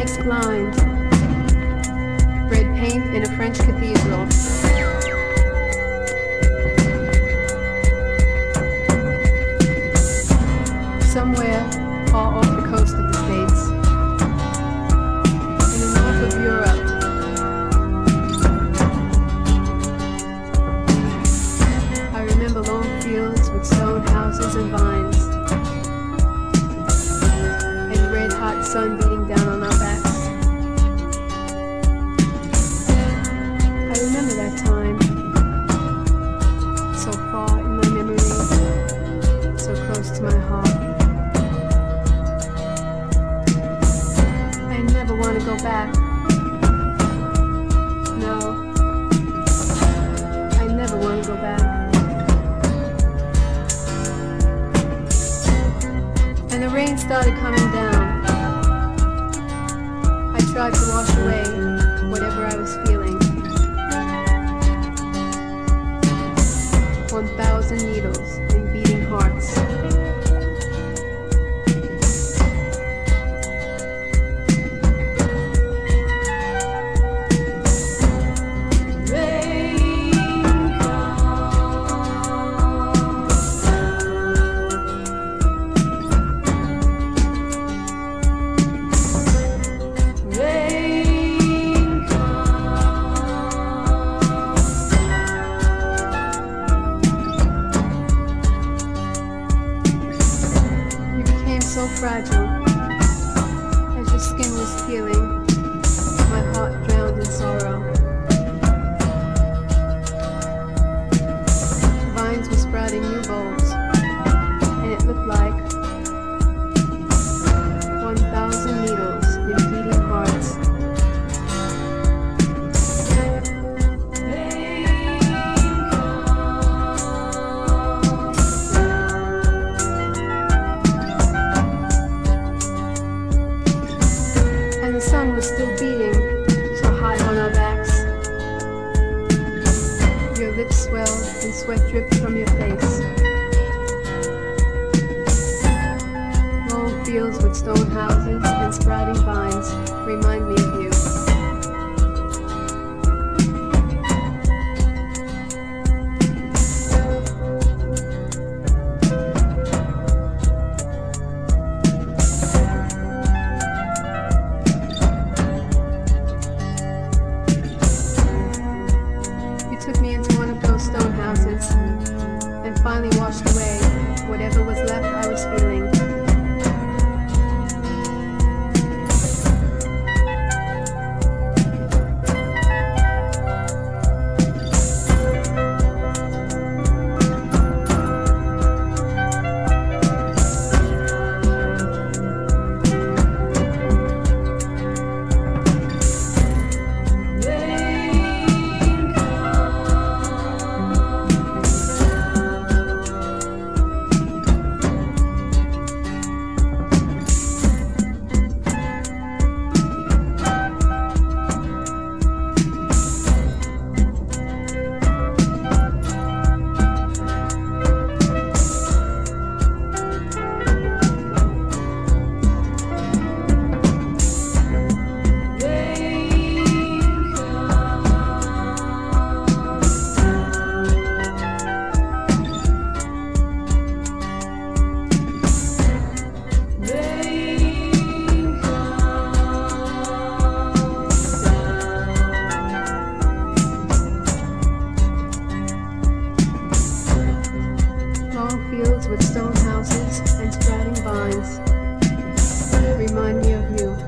Wax blind. Red paint in a French cathedral. Somewhere far off the coast of the States, in the north of Europe, I remember long fields with stone houses and vines, and red-hot sun beating down on our backs. I remember that time, so far in my memory, so close to my heart. I never want to go back. No, I never want to go back. And the rain started coming down. I tried to wash away whatever I was feeling. 1,000 needles and beating hearts. So fragile, as your skin was peeling, my heart drowned in sorrow. Vines were sprouting new bulbs, and it looked like 1,000 needles in beating hearts. And the sun was still beating so high on our backs. Your lips swelled and sweat dripped from your face. Long fields with stone houses and sprouting vines remind me of you. Took me into one of those stone houses and finally washed away whatever was left I was feeling. Fields with stone houses and sprouting vines remind me of you.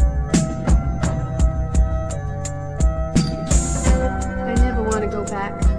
I never want to go back.